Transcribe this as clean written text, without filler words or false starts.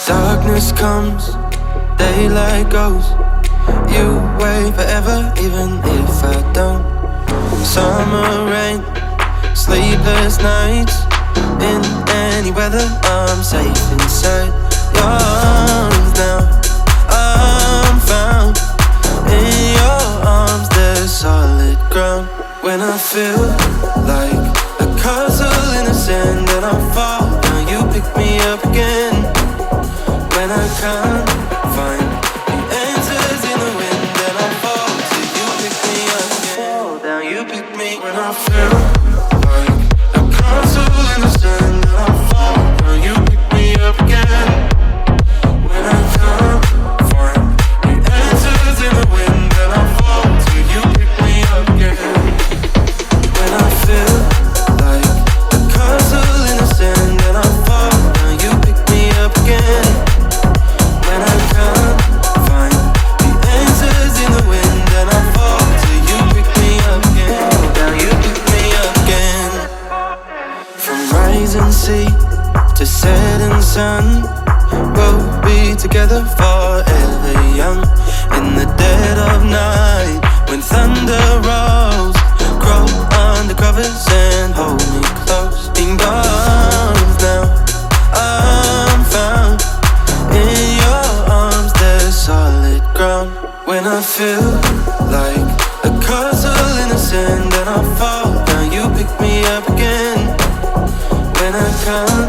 Darkness comes, daylight goes. You wait forever, even if I don't. Summer rain, sleepless nights. In any weather, I'm safe inside your arms now. I'm found in your arms, there's solid ground. When I feel like a castle in the sand and I fall down, you pick me up again. When I can't find the answers in the wind and I fall till you pick me up again. Fall down, you pick me. When I feel like a castle in the sand and I fall down, you pick me up again. When I can't find the answers in the wind and I fall till you pick me up again. When I feel like a castle in the sand and I fall down, you pick me up again. When I can't find the answers in the wind and I fall till you pick me up again. Now you pick me up again. From rising sea to setting sun, we'll be together forever young. In the dead of night, when thunder rolls, crawl under covers and hold me close. In your arms now, I'm found in your arms, there's solid ground. When I feel like a castle in the sand and I fall down, you pick me up again. When I can't